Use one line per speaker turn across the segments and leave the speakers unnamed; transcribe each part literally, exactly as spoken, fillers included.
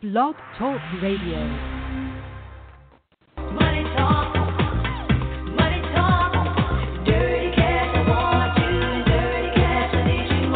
Blog Talk Radio.
Money talk, money talk, dirty cash, I want you, dirty cash, I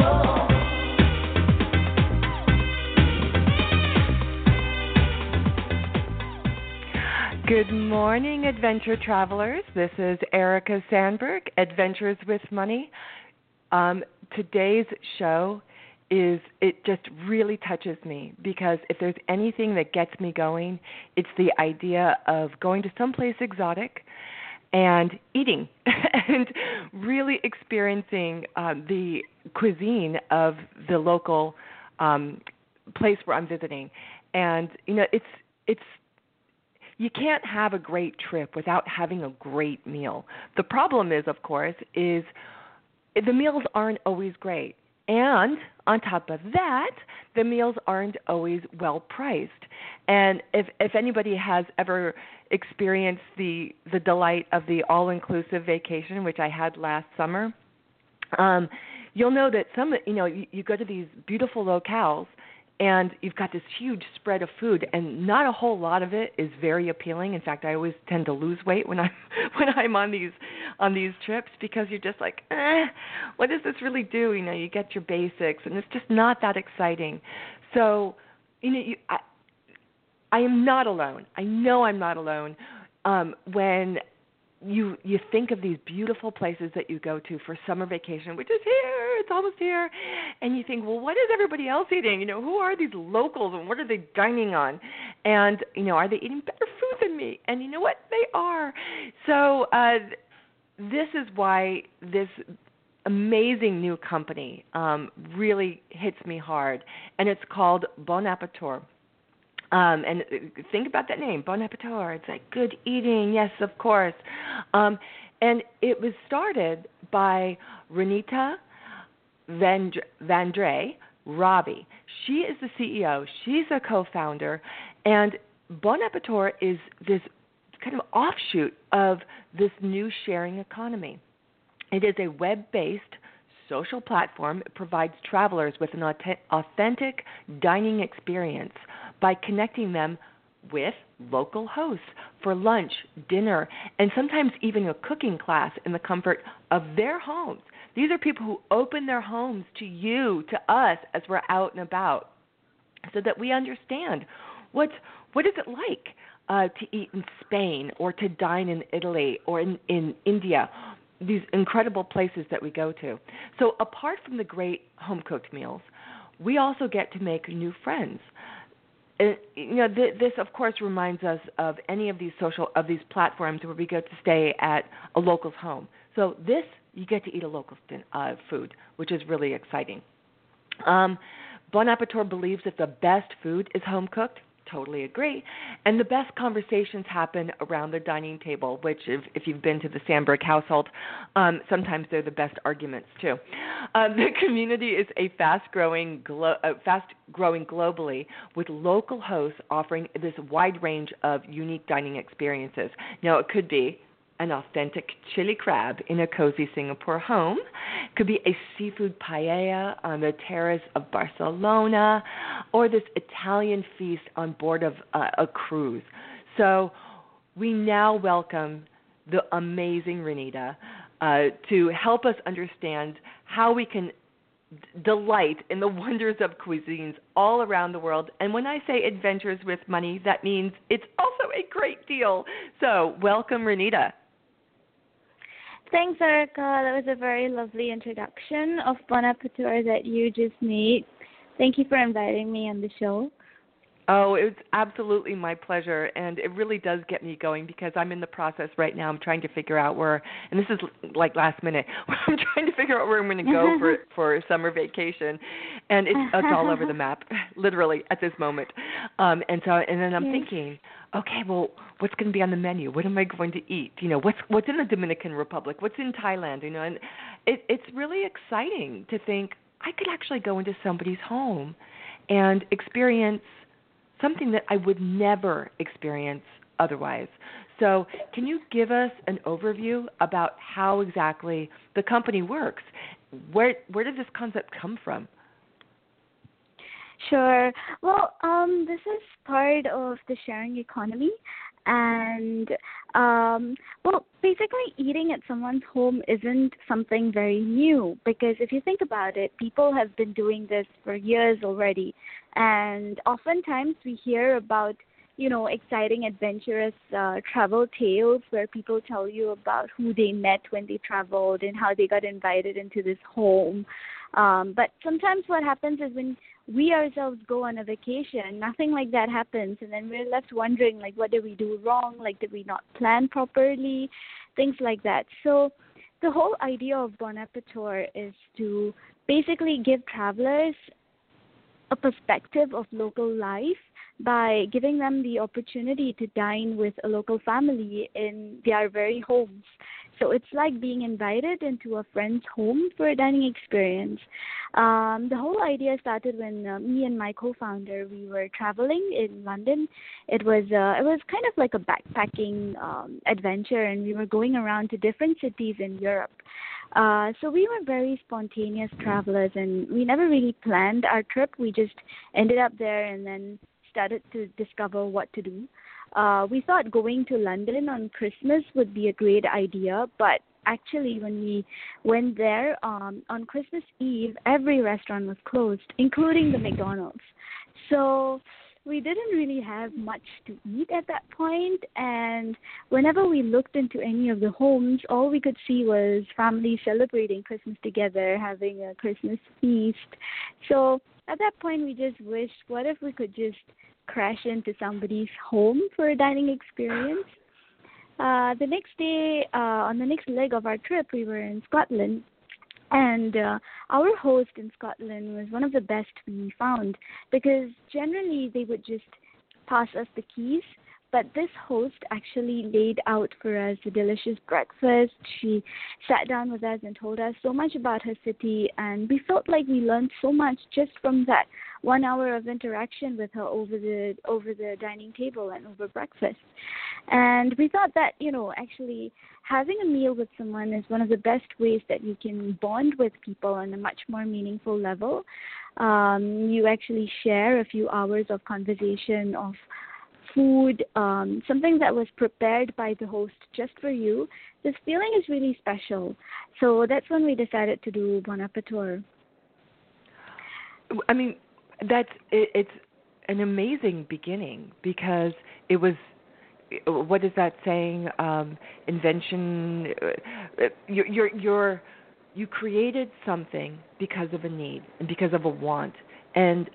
need you more.
Good morning, adventure travelers. This is Erica Sandberg, Adventures with Money. Um, today's show is, it just really touches me because if there's anything that gets me going, it's the idea of going to someplace exotic and eating and really experiencing um, the cuisine of the local um, place where I'm visiting. And, you know, it's it's you can't have a great trip without having a great meal. The problem is, of course, is the meals aren't always great. And on top of that, the meals aren't always well priced. And if if anybody has ever experienced the the delight of the all-inclusive vacation, which I had last summer, um, you'll know that some, you know, you, you go to these beautiful locales, and you've got this huge spread of food, and not a whole lot of it is very appealing. In fact, I always tend to lose weight when I'm when I'm on these on these trips because you're just like, eh, what does this really do? You know, you get your basics, and it's just not that exciting. So, you know, you, I, I am not alone. I know I'm not alone um, when you you think of these beautiful places that you go to for summer vacation, which is here, it's almost here, and you think, well, what is everybody else eating? You know, who are these locals and what are they dining on? And, you know, are they eating better food than me? And you know what? They are. So uh, this is why this amazing new company um, really hits me hard, and it's called Bon Appetit. Um, and think about that name, Bon Appetit. It's like good eating, yes, of course. Um, and it was started by Renita Vandre Robbie. She is the C E O. She's a co-founder. And Bon Appetit is this kind of offshoot of this new sharing economy. It is a web-based social platform. It provides travelers with an authentic dining experience by connecting them with local hosts for lunch, dinner, and sometimes even a cooking class in the comfort of their homes. These are people who open their homes to you, to us, as we're out and about, so that we understand what what is it like uh, to eat in Spain or to dine in Italy or in, in India, these incredible places that we go to. So apart from the great home-cooked meals, we also get to make new friends. And, you know, th- this, of course, reminds us of any of these social, of these platforms where we go to stay at a local's home. So this, you get to eat a local din- uh, food, which is really exciting. Um, Bon Appetit believes that the best food is home-cooked. Totally agree. And the best conversations happen around the dining table, which if, if you've been to the Sandberg household, um, sometimes they're the best arguments too. Um, the community is a fast-growing, glo- uh, fast-growing globally with local hosts offering this wide range of unique dining experiences. Now, it could be an authentic chili crab in a cozy Singapore home. It could be a seafood paella on the terrace of Barcelona, or this Italian feast on board of uh, a cruise. So we now welcome the amazing Renita uh, to help us understand how we can delight in the wonders of cuisines all around the world. And when I say Adventures with Money, that means it's also a great deal. So welcome, Renita.
Thanks, Erica. That was a very lovely introduction of Bon Appetit that you just made. Thank you for inviting me on the show.
Oh, it's absolutely my pleasure, and it really does get me going because I'm in the process right now. I'm trying to figure out where, and this is like last minute, I'm trying to figure out where I'm going to go for for summer vacation, and it's, it's all over the map, literally at this moment. Um, and so, and then I'm
yes.
thinking, okay, well, what's going to be on the menu? What am I going to eat? You know, what's what's in the Dominican Republic? What's in Thailand? You know, and it, it's really exciting to think I could actually go into somebody's home and experience something that I would never experience otherwise. So can you give us an overview about how exactly the company works? Where where did this concept come from?
Sure. Well, um, this is part of the sharing economy. And, um, well, basically, eating at someone's home isn't something very new because if you think about it, people have been doing this for years already. And oftentimes we hear about, you know, exciting, adventurous uh, travel tales where people tell you about who they met when they traveled and how they got invited into this home. Um, but sometimes what happens is when we ourselves go on a vacation, nothing like that happens. And then we're left wondering, like, what did we do wrong? Like, did we not plan properly? Things like that. So the whole idea of Bon Appetit is to basically give travelers a perspective of local life by giving them the opportunity to dine with a local family in their very homes. So it's like being invited into a friend's home for a dining experience. Um, the whole idea started when uh, me and my co-founder, we were traveling in London. It was uh, it was kind of like a backpacking um, adventure, and we were going around to different cities in Europe. Uh, so we were very spontaneous travelers, and we never really planned our trip. We just ended up there and then started to discover what to do. Uh, we thought going to London on Christmas would be a great idea, but actually when we went there um, on Christmas Eve, every restaurant was closed, including the McDonald's. So we didn't really have much to eat at that point, and whenever we looked into any of the homes, all we could see was families celebrating Christmas together, having a Christmas feast. So at that point, we just wished, what if we could just crash into somebody's home for a dining experience? Uh, the next day, uh, on the next leg of our trip, we were in Scotland. And uh, our host in Scotland was one of the best we found because generally they would just pass us the keys. But this host actually laid out for us a delicious breakfast. She sat down with us and told us so much about her city, and we felt like we learned so much just from that one hour of interaction with her over the over the dining table and over breakfast. And we thought that, you know, actually having a meal with someone is one of the best ways that you can bond with people on a much more meaningful level. Um, you actually share a few hours of conversation, of food, um, something that was prepared by the host just for you. This feeling is really special. So that's when we decided to do Bon Appetit.
I mean, that's it, it's an amazing beginning because it was, what is that saying? Um, invention. Uh, you're, you're, you're, you created something because of a need and because of a want. And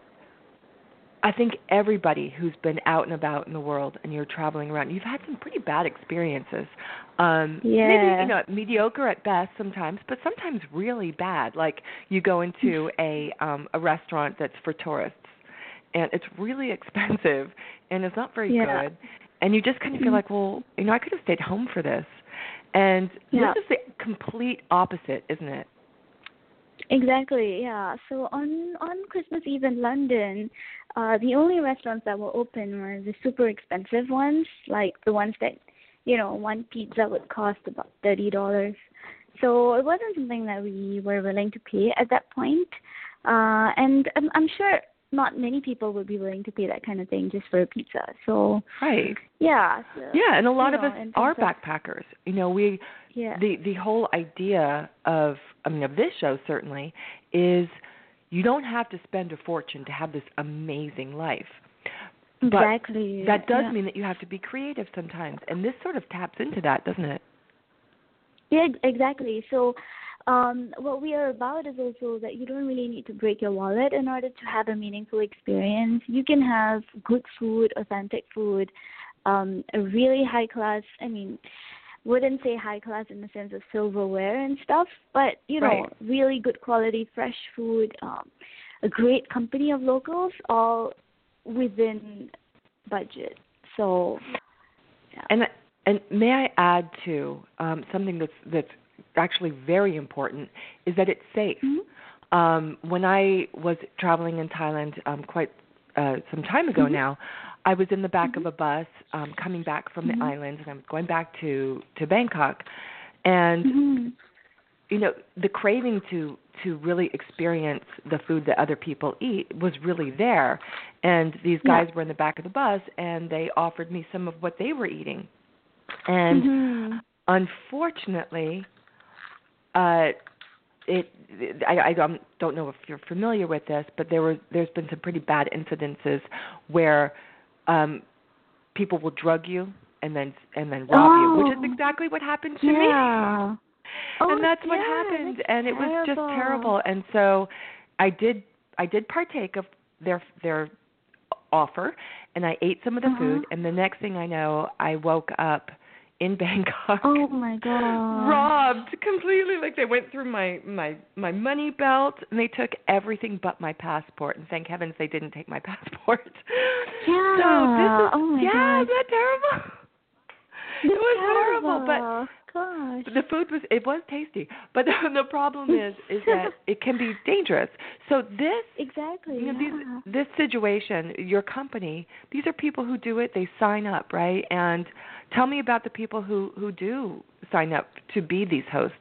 I think everybody who's been out and about in the world and you're traveling around, you've had some pretty bad experiences. Um,
yeah.
Maybe, you know, mediocre at best sometimes, but sometimes really bad. Like you go into a um, a restaurant that's for tourists, and it's really expensive, and it's not very
yeah.
good. And you just kind of feel like, well, you know, I could have stayed home for this. And
yeah.
this is the complete opposite, isn't it?
Exactly, yeah. So on, on Christmas Eve in London, uh, the only restaurants that were open were the super expensive ones, like the ones that, you know, one pizza would cost about thirty dollars. So it wasn't something that we were willing to pay at that point. Uh, and I'm, I'm sure not many people would be willing to pay that kind of thing just for a pizza. So
right,
yeah, so,
yeah, and a lot of
know,
us are
of,
backpackers. You know, we
yeah.
the the whole idea of I mean of this show certainly is you don't have to spend a fortune to have this amazing life.
Exactly.
But that does
yeah.
mean that you have to be creative sometimes, and this sort of taps into that, doesn't it?
Yeah, exactly. So um, what we are about is also that you don't really need to break your wallet in order to have a meaningful experience. You can have good food, authentic food, um, a really high class, I mean, wouldn't say high class in the sense of silverware and stuff, but, you know,
right.
really good quality, fresh food, um, a great company of locals, all within budget. So, yeah.
And and may I add to um, something that's that's actually very important is that it's safe.
Mm-hmm.
Um, when I was traveling in Thailand um, quite uh, some time ago
mm-hmm.
now, I was in the back
mm-hmm.
of a bus um, coming back from
mm-hmm.
the islands, and I was going back to, to Bangkok, and
mm-hmm.
you know, the craving to to really experience the food that other people eat was really there. And these guys
Yeah.
were in the back of the bus, and they offered me some of what they were eating. And
Mhm.
unfortunately, uh, it I, I don't don't know if you're familiar with this, but there were there's been some pretty bad incidences where um, people will drug you and then and then rob you, which is
Oh.
exactly what happened to me.
Yeah. Oh,
And that's what
yeah,
happened,
that's
and it was just
terrible.
terrible. And so I did I did partake of their their offer, and I ate some of the
Uh-huh.
food, and the next thing I know, I woke up in Bangkok,
Oh my god.
robbed completely. Like they went through my my my money belt, and they took everything but my passport. And thank heavens they didn't take my passport.
Yeah.
So this is
Oh my
yeah,
god.
isn't that terrible? It
That's
was horrible, but
terrible. Gosh.
the food was it was tasty. But the, the problem is is that it can be dangerous. So this
Exactly.
you know,
Yeah.
these, this situation, your company, these are people who do it. They sign up, right? And tell me about the people who, who do sign up to be these hosts.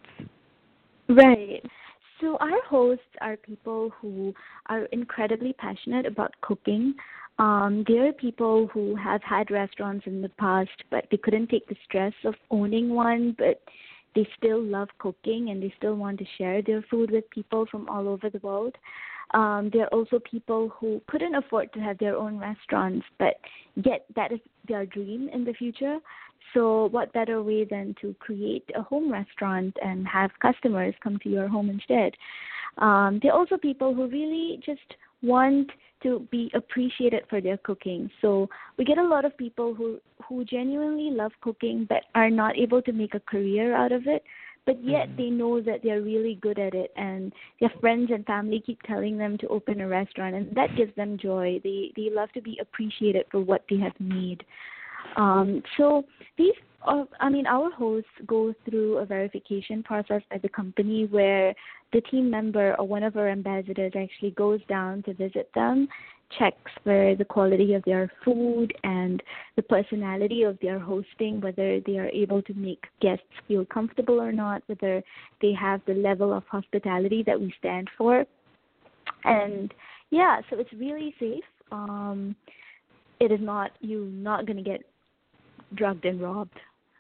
Right. So our hosts are people who are incredibly passionate about cooking. Um, they are people who have had restaurants in the past, but they couldn't take the stress of owning one, but they still love cooking and they still want to share their food with people from all over the world. Um, there are also people who couldn't afford to have their own restaurants, but yet that is their dream in the future. So what better way than to create a home restaurant and have customers come to your home instead? Um, there are also people who really just want to be appreciated for their cooking. So we get a lot of people who, who genuinely love cooking but are not able to make a career out of it, but yet
Mhm.
they know that they're really good at it, and their friends and family keep telling them to open a restaurant, and that gives them joy. They they love to be appreciated for what they have made. Um, so these, uh, I mean, our hosts go through a verification process at the company where the team member or one of our ambassadors actually goes down to visit them, checks for the quality of their food and the personality of their hosting, whether they are able to make guests feel comfortable or not, whether they have the level of hospitality that we stand for. And yeah, so it's really safe. Um, it is not, you're not going to get drugged and robbed.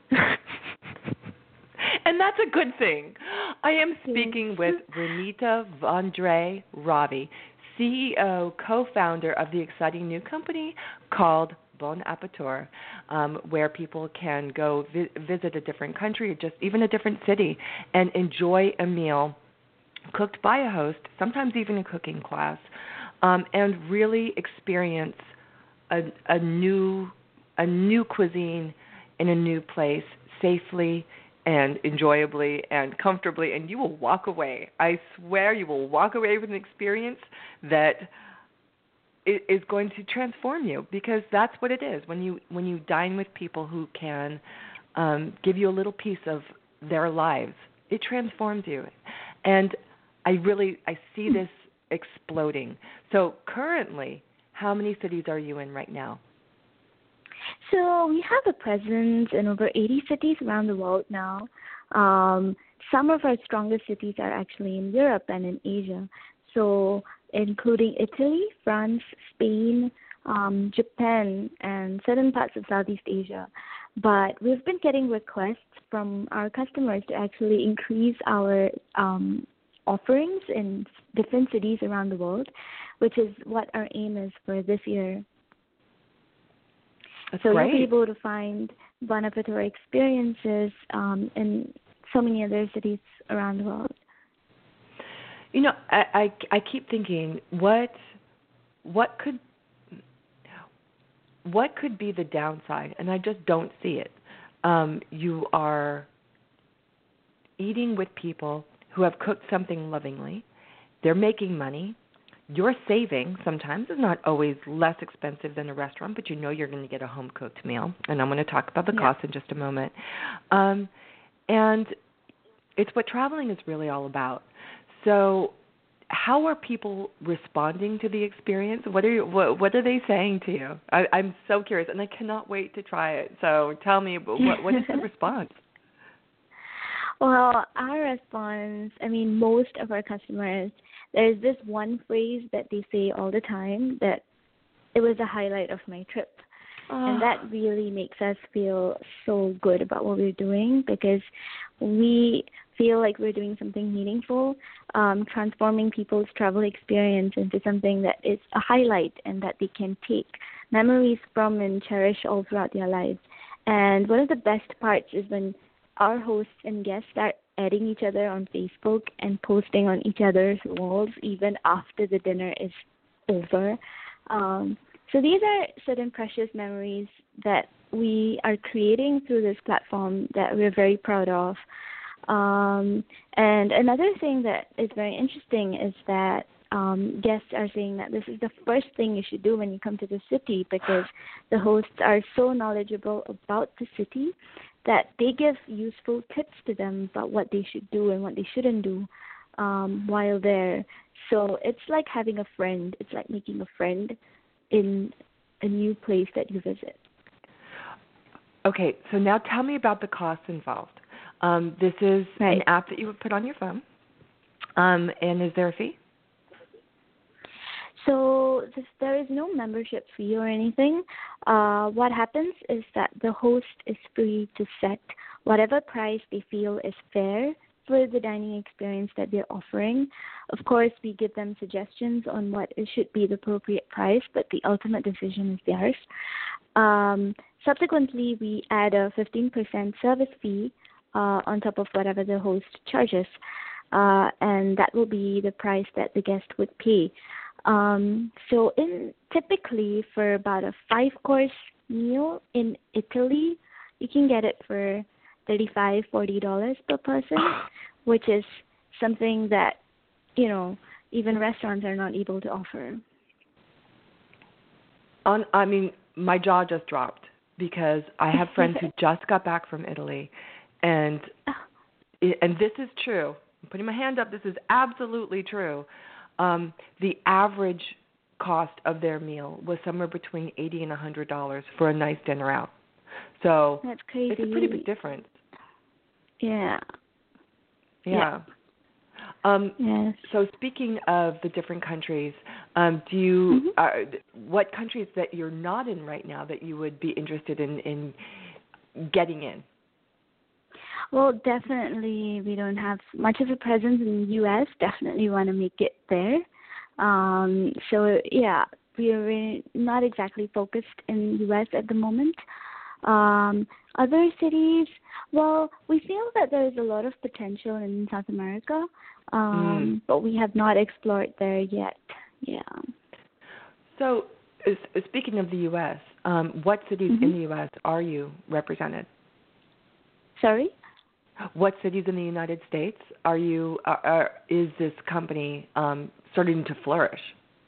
And that's a good thing. I am
Yes.
speaking with Renita Vondre Ravi, C E O, co-founder of the exciting new company called Bon Appetit, um, where people can go vi- visit a different country or just even a different city and enjoy a meal cooked by a host, sometimes even a cooking class, um, and really experience a, a new a new cuisine in a new place safely and enjoyably and comfortably, and you will walk away. I swear you will walk away with an experience that i- is going to transform you, because that's what it is. When you when you dine with people who can um, give you a little piece of their lives, it transforms you. And I really I see this exploding. So currently, how many cities are you in right now?
So we have a presence in over eighty cities around the world now. Um, some of our strongest cities are actually in Europe and in Asia, so including Italy, France, Spain, um, Japan, and certain parts of Southeast Asia. But we've been getting requests from our customers to actually increase our um, offerings in different cities around the world, which is what our aim is for this year.
That's
So
great.
you'll be able to find Bon Appetit experiences um, in so many other cities around the world.
You know, I, I, I keep thinking, what what could what could be the downside? And I just don't see it. Um, you are eating with people who have cooked something lovingly. They're making money. Your saving sometimes is not always less expensive than a restaurant, but you know you're going to get a home-cooked meal. And I'm going to talk about the
Yeah.
cost in just a moment. Um, and it's what traveling is really all about. So how are people responding to the experience? What are you, what, what are they saying to you? I, I'm so curious, and I cannot wait to try it. So tell me, what, what is the response?
Well, our response, I mean, most of our customers, there's this one phrase that they say all the time that it was the highlight of my trip. And that really makes us feel so good about what we're doing because we feel like we're doing something meaningful, um, transforming people's travel experience into something that is a highlight and that they can take memories from and cherish all throughout their lives. And one of the best parts is when our hosts and guests start adding each other on Facebook and posting on each other's walls even after the dinner is over. Um, So these are certain precious memories that we are creating through this platform that we're very proud of. Um, and another thing that is very interesting is that um, guests are saying that this is the first thing you should do when you come to the city because the hosts are so knowledgeable about the city that they give useful tips to them about what they should do and what they shouldn't do um, while there. So it's like having a friend. It's like making a friend in a new place that you visit.
Okay, so now tell me about the costs involved. Um, this is
right.
an app that you would put on your phone, um, and is there a fee?
So this, there is no membership fee or anything. Uh, what happens is that the host is free to set whatever price they feel is fair for the dining experience that they're offering. Of course, we give them suggestions on what it should be the appropriate price, but the ultimate decision is theirs. Um, subsequently, we add a fifteen percent service fee uh, on top of whatever the host charges, uh, and that will be the price that the guest would pay. Um, so in typically for about a five-course meal in Italy, you can get it for thirty-five dollars, forty dollars per person, which is something that, you know, even restaurants are not able to offer.
On, I mean, my jaw just dropped because I have friends who just got back from Italy, and and this is true. I'm putting my hand up. This is absolutely true. Um, the average cost of their meal was somewhere between eighty dollars and one hundred dollars for a nice dinner out. So
that's crazy.
It's a pretty big difference.
Yeah.
Yeah.
yeah.
Um,
yes.
So speaking of the different countries, um, do you
Mm-hmm.
uh, what countries that you're not in right now that you would be interested in, in getting in?
Well, definitely we don't have much of a presence in the U S. Definitely want to make it there. Um, so, yeah, we are really not exactly focused in the U S at the moment. Um, other cities, well, we feel that there is a lot of potential in South America, um,
Mm.
but we have not explored there yet. Yeah.
So uh, speaking of the U S, um, what cities
Mm-hmm.
in the U S are you represented?
Sorry?
What cities in the United States are you? Are, are, is this company um, starting to flourish?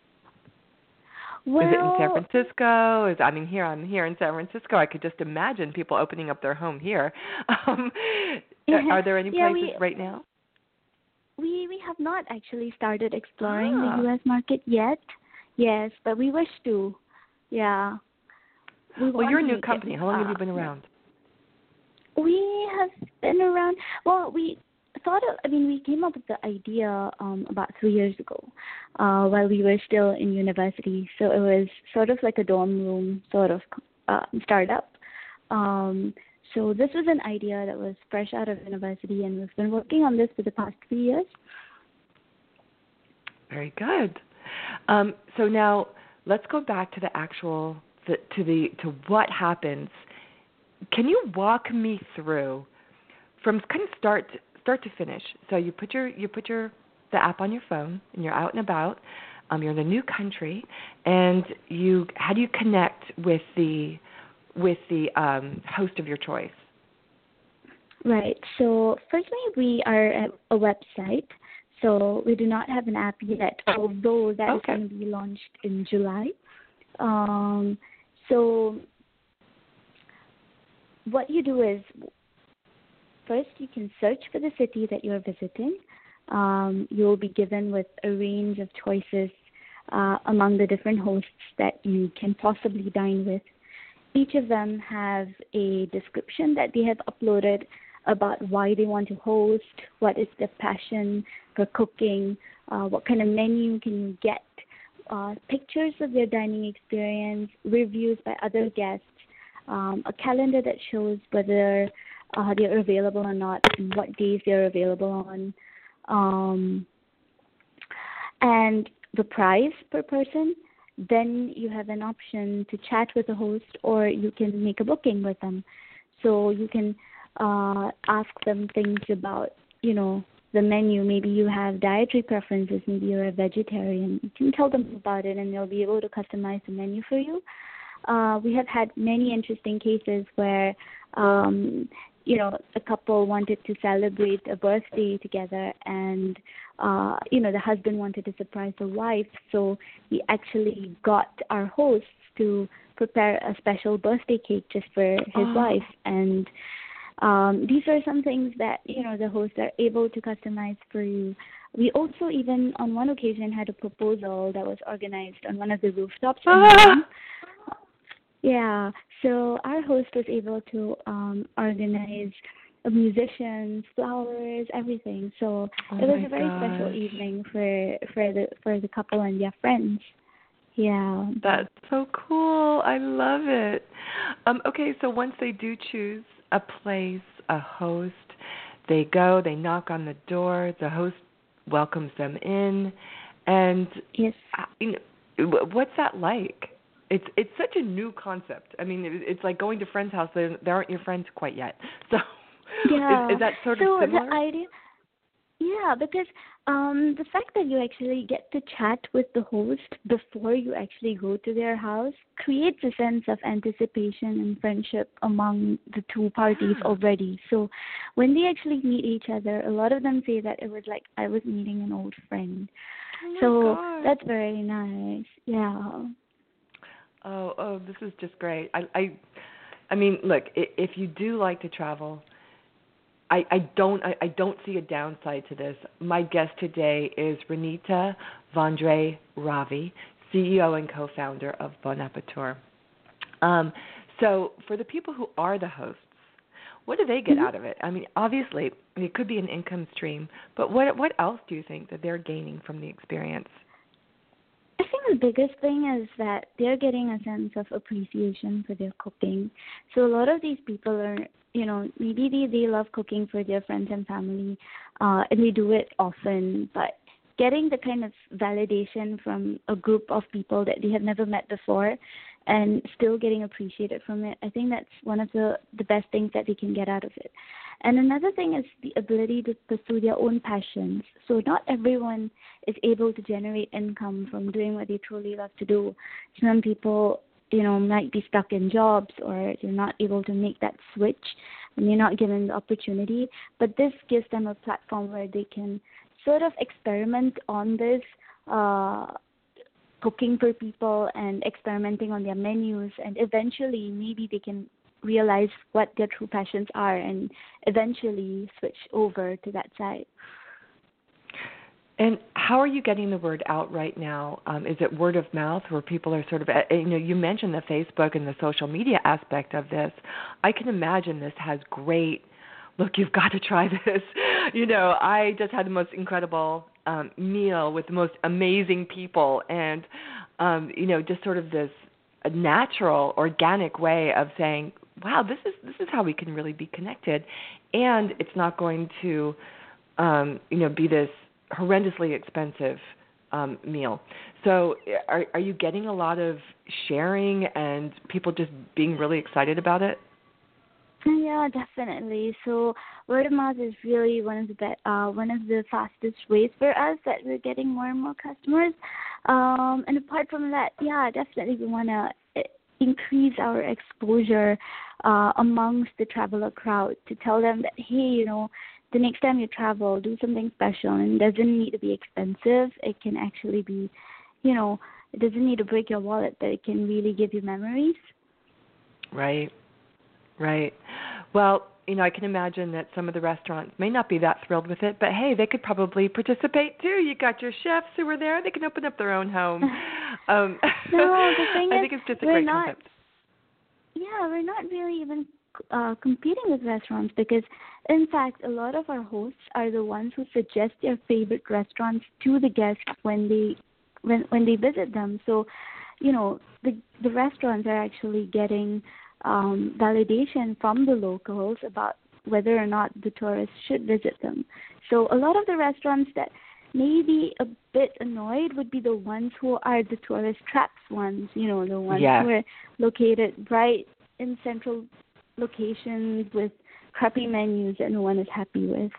Well,
is it in San Francisco? Is I mean, here I'm here in San Francisco. I could just imagine people opening up their home here. Um, are there any
yeah,
places
we,
right now?
We we have not actually started exploring
Ah.
the U S market yet. Yes, but we wish to. Yeah. We
Well,
want
you're a
to
new
make
company.
it,
How long have you
uh,
been around?
We have been around. Well, we thought of. I mean, we came up with the idea um, about three years ago, uh, while we were still in university. So it was sort of like a dorm room sort of uh, startup. Um, so this was an idea that was fresh out of university, and we've been working on this for the past three years.
Very good. Um, so now let's go back to the actual the, to the to what happens. Can you walk me through from kind of start start to finish? So you put your you put your the app on your phone and you're out and about. Um, you're in a new country, and you how do you connect with the with the um, host of your choice?
Right. So firstly, we are a, a website. So we do not have an app yet, although that
Okay.
is going to be launched in July. Um, so what you do is, first you can search for the city that you're visiting. Um, you'll be given with a range of choices uh, among the different hosts that you can possibly dine with. Each of them have a description that they have uploaded about why they want to host, what is their passion for cooking, uh, what kind of menu can you get, uh, pictures of their dining experience, reviews by other guests, um, a calendar that shows whether uh, they're available or not, and what days they're available on, um, and the price per person. Then you have an option to chat with the host, or you can make a booking with them. So you can uh, ask them things about, you know, the menu. Maybe you have dietary preferences. Maybe you're a vegetarian. You can tell them about it, and they'll be able to customize the menu for you. Uh, we have had many interesting cases where, um, you know, a couple wanted to celebrate a birthday together, and, uh, you know, the husband wanted to surprise the wife, so he actually got our hosts to prepare a special birthday cake just for his
Oh.
wife. And um, these are some things that, you know, the hosts are able to customize for you. We also even, on one occasion, had a proposal that was organized on one of the rooftops in Rome. Yeah, so our host was able to um, organize uh, musicians, flowers, everything. So
Oh
it was
my
a very special
gosh.
evening for for the for the couple and their friends. Yeah.
That's so cool. I love it. Um, okay, so once they do choose a place, a host, they go, they knock on the door, the host welcomes them in, and
Yes.
uh, you know, wh- what's that like? It's it's such a new concept. I mean, it, it's like going to friends' house. They, they aren't your friends quite yet. So
Yeah.
is, is that sort
so
of similar?
the idea, yeah, because um, the fact that you actually get to chat with the host before you actually go to their house creates a sense of anticipation and friendship among the two parties
Ah.
already. So when they actually meet each other, a lot of them say that it was like I was meeting an old friend.
Oh my
So
gosh.
that's very nice. Yeah.
Oh, oh, this is just great. I, I, I mean, look, i- if you do like to travel, I, I don't, I, I don't see a downside to this. My guest today is Renita Vondre Ravi, C E O and co-founder of Bon Appetit. Um, so, for the people who are the hosts, what do they get
Mhm.
out of it? I mean, obviously, it could be an income stream, but what, what else do you think that they're gaining from the experience?
I think the biggest thing is that they're getting a sense of appreciation for their cooking. So a lot of these people are, you know, maybe they, they love cooking for their friends and family, uh, and they do it often, but getting the kind of validation from a group of people that they have never met before and still getting appreciated from it, I think that's one of the, the best things that they can get out of it. And another thing is the ability to pursue their own passions. So not everyone is able to generate income from doing what they truly love to do. Some people, you know, might be stuck in jobs, or they're not able to make that switch and they're not given the opportunity. But this gives them a platform where they can sort of experiment on this, uh, cooking for people and experimenting on their menus, and eventually maybe they can realize what their true passions are and eventually switch over to that side.
And how are you getting the word out right now? Um, is it word of mouth, where people are sort of, uh, you know, you mentioned the Facebook and the social media aspect of this. I can imagine this has great, look, you've got to try this. You know, I just had the most incredible um, meal with the most amazing people, and, um, you know, just sort of this a natural, organic way of saying, wow, this is this is how we can really be connected, and it's not going to, um, you know, be this horrendously expensive um, meal. So, are are you getting a lot of sharing and people just being really excited about it?
Yeah, definitely. So word of mouth is really one of the be- uh, one of the fastest ways for us that we're getting more and more customers. Um, and apart from that, yeah, definitely we want to increase our exposure uh, amongst the traveler crowd to tell them that, hey, you know, the next time you travel, do something special, and it doesn't need to be expensive. It can actually be, you know, it doesn't need to break your wallet, but it can really give you memories.
Right. Right. Well, you know, I can imagine that some of the restaurants may not be that thrilled with it, but hey, they could probably participate too. You got your chefs who are there; they can open up their own home. Um,
No, the thing
I
is,
think it's just a
we're
great
not.
concept.
Yeah, we're not really even uh, competing with restaurants because, in fact, a lot of our hosts are the ones who suggest their favorite restaurants to the guests when they when when they visit them. So, you know, the the restaurants are actually getting um, validation from the locals about whether or not the tourists should visit them. So a lot of the restaurants that may be a bit annoyed would be the ones who are the tourist traps ones, you know, the ones
Yes.
who are located right in central locations with crappy menus that no one is happy with.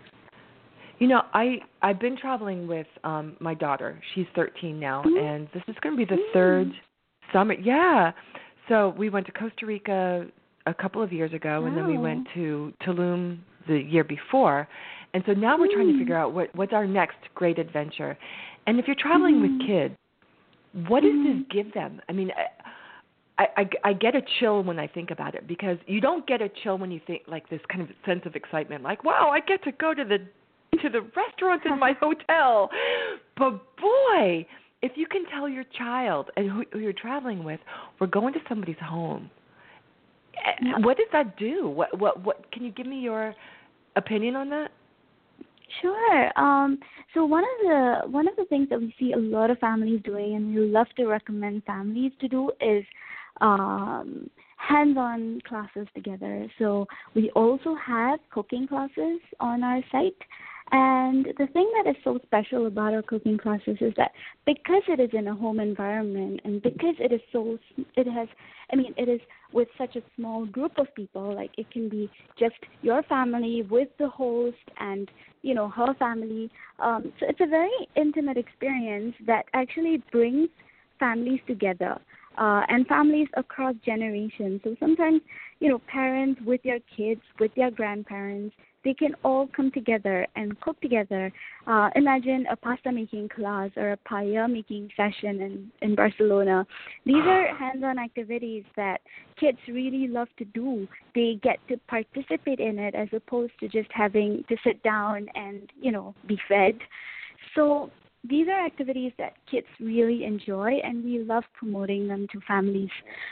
You know, I I've been traveling with um my daughter. She's thirteen now,
Mhm.
and this is going to be the
Mm.
third summer. Yeah. So we went to Costa Rica a couple of years ago, and then we
Wow.
went to Tulum the year before. And so now we're trying to
Mm.
figure out what what's our next great adventure. And if you're traveling
Mhm.
with kids, what does this
Mhm.
give them? I mean, I, I, I get a chill when I think about it because you don't get a chill when you think like this kind of sense of excitement, like, wow, I get to go to the to the restaurants in my hotel. But boy, if you can tell your child and who, who you're traveling with, we're going to somebody's home. eh,
Yeah.
What does that do? What what what? Can you give me your opinion on that?
Sure. Um, so one of the one of the things that we see a lot of families doing, and we love to recommend families to do, is um, hands-on classes together. So we also have cooking classes on our site. And the thing that is so special about our cooking classes is that because it is in a home environment and because it is so, it has, I mean, it is with such a small group of people, like it can be just your family with the host and, you know, her family. Um, so it's a very intimate experience that actually brings families together. Uh, and families across generations. So sometimes, you know, parents with their kids, with their grandparents, they can all come together and cook together. Uh, imagine a pasta making class or a paella making session in, in Barcelona. These are hands-on activities that kids really love to do. They get to participate in it as opposed to just having to sit down and, you know, be fed. So these are activities that kids really enjoy, and we love promoting them to families.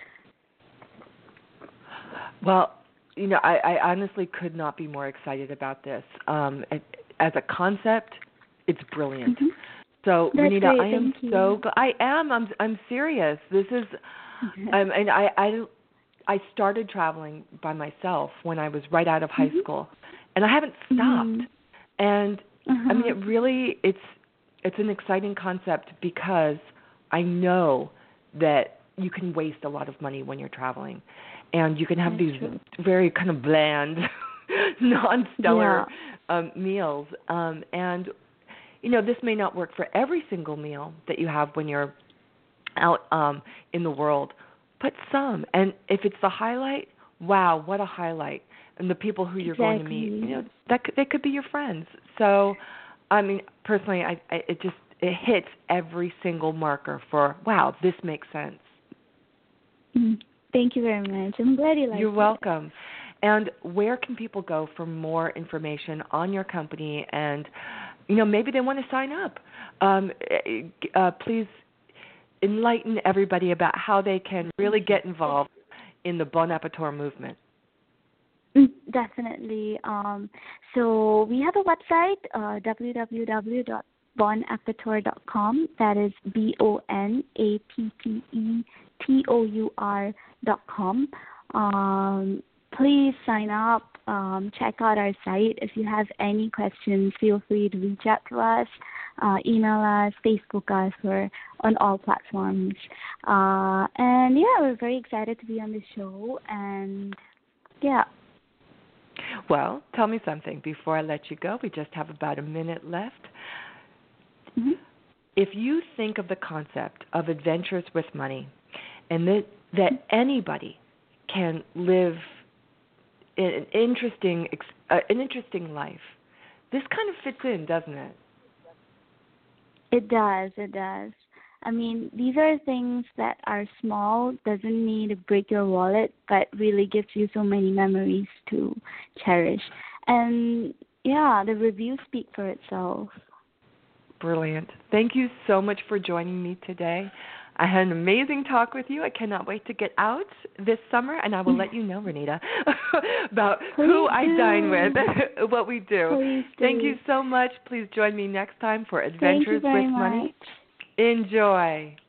Well, you know, I, I honestly could not be more excited about this. Um, it, as a concept, it's brilliant.
Mhm.
So,
That's
Renita,
great.
I am
Thank you.
so gl- I am. I'm. I'm serious. This is. Um, and I, I. I started traveling by myself when I was right out of high
Mhm.
school, and I haven't stopped.
Mhm.
And
Uh-huh.
I mean, it really. It's. It's an exciting concept because I know that you can waste a lot of money when you're traveling, and you can have
That's
these
true.
very kind of bland, non-stellar
Yeah.
um, meals. Um, and you know, this may not work for every single meal that you have when you're out um, in the world, but some. And if it's the highlight, wow, what a highlight! And the people who you're going to meet, you know,
Exactly.
that could, they could be your friends. So, I mean, personally, I, I it just it hits every single marker for wow, this makes sense.
Mhm. Thank you very much. I'm glad you liked
You're
it.
welcome. And where can people go for more information on your company? And you know, maybe they want to sign up. Um, uh, please enlighten everybody about how they can really get involved in the Bon Appetit movement.
Mm, Definitely. Um, so we have a website, uh, w w w dot bon appeteur dot com. That is B O N A P P E T O U R dot com. Um, please sign up. Um, check out our site. If you have any questions, feel free to reach out to us, uh, email us, Facebook us. We're on all platforms. Uh, and yeah, we're very excited to be on the show. And yeah.
Well, tell me something before I let you go. We just have about a minute left.
Mm-hmm.
If you think of the concept of adventures with money and that, that anybody can live an interesting uh, an interesting life, this kind of fits in, doesn't it?
It does, it does. I mean, these are things that are small, doesn't need to break your wallet, but really gives you so many memories to cherish. And yeah, the reviews speak for itself.
Brilliant. Thank you so much for joining me today. I had an amazing talk with you. I cannot wait to get out this summer, and I will let you know, Renita, about
Please
who I
do.
dine with, what we do.
Please
Thank
do.
you so much. Please join me next time for
Thank you
Adventures
very
with
much.
Money. Enjoy.